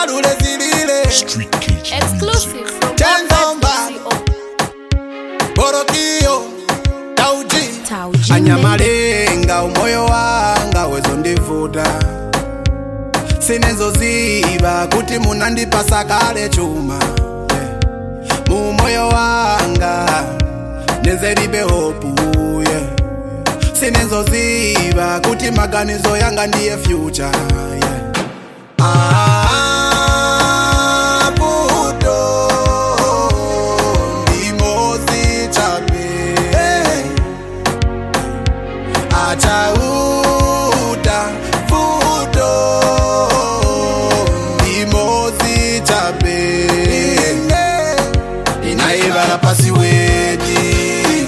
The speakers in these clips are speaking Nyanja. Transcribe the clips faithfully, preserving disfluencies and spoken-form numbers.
Balule zilile Street Cage Exclusive from Tenzomba Borokio Tauji Tauji Anyamalenga umoyo wanga wezo ndivuta Sinezo ziba kuti munandipasa kale chuma yeah. Mu moyo wanga nezeribe hopu yeah. Sinezo ziba kuti maganizo yanga ndiye future yeah. Ah Achauta fudo Imozi chape Inaibara pasiwedi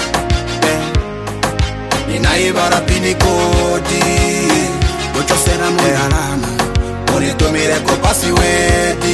Inaibara pinikodi Docho sera moyalama Unitumileko pasiwedi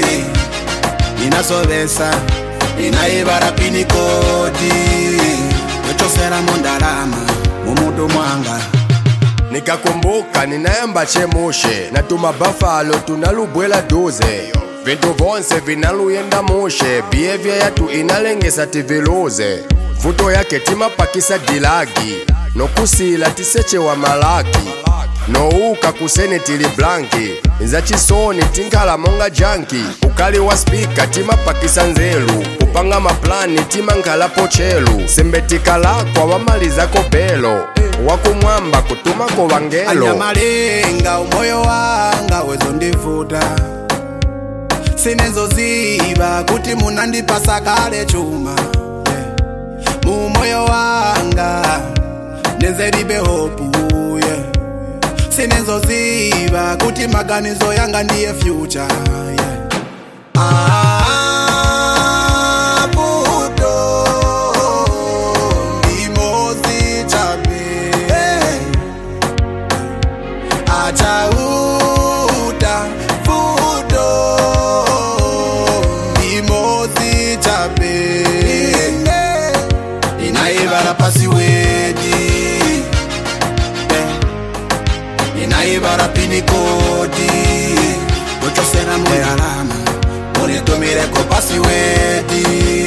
Inasobesa Inaibara pinikodi Docho sera mondalama Mumudu mwanga Nikakumbuka ninayamba chemushe Natuma buffalo tunalubwela doze Vintu vonse vinaluyenda mushe Behavior yatu inalengesa tiviluze Vuto yake tima pakisa dilagi Nokusila tiseche wa malaki Nouka kusene tili blanki Nza chisoni tinkala monga janki Ukali wa speaker tima pakisa nzelu Upanga maplani tima nkala pochelu Sembetika lakwa wamaliza kopelo Wakumwamba kutuma ko wangelo Anyamalenga umoyo wanga wezo ndivuta Sinezo ziba kuti munandipasa kale chuma yeah. Mu moyo wanga nezeribe hopu yeah. Sinezo ziba kuti maganizo yanga ndiye future yeah. Ah Achauta fudo Imozi chape Inaibara pasiwedi Inaibara pinikodi Docho sera moyalama Unitumileko pasiwedi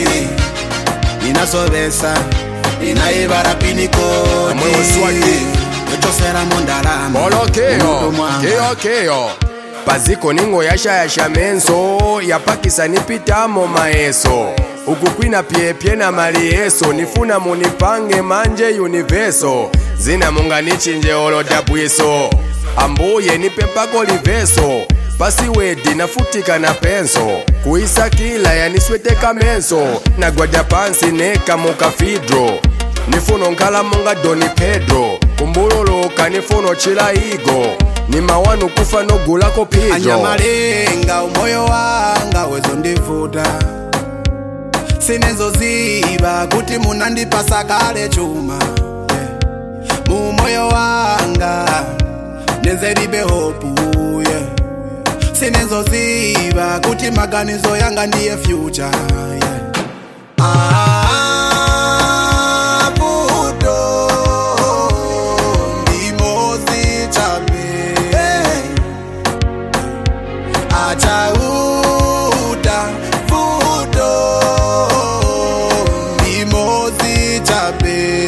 Inasobesa Inaibara pinikodi Amwewo swagi Chosera mondalama Bolo keo, keo keo Paziko ningo yasha yasha menso Yapakisa nipitamo maeso Ukukwina pie pie na mali eso Nifuna munipange manje universo Zina munga nichinje olo dabwiso Ambuye nipe mpako liveso Pasiwedi nafutika na penso Kuisa kila ya nisweteka menso Nagwaja pansi neka muka fidro Nifuno nkala munga Doni Pedro Kumbulolo kanifuno chila igo Ni mawanu kufa no gulako pijo Anyamalenga umoyo wanga wezo ndivuta Sinezo ziba kuti munandipasa kale chuma yeah. Mu moyo wanga nezeribe hopu yeah. Sinezo ziba kuti maganizo yanga ndiye future yeah. Ah Achauta fudo Imozi chape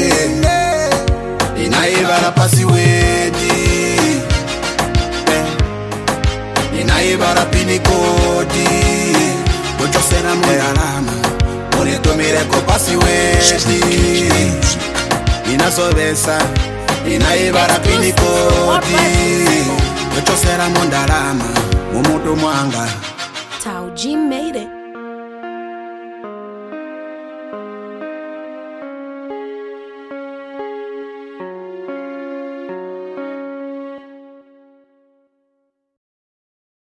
Inaibara pasiwedi Inaibara pinikodi Docho sera moyalama Unitumileko pasiwedi Inasobesa Inaibara pinikodi Docho sera mondalama Mumudu mwanga Tauji made it.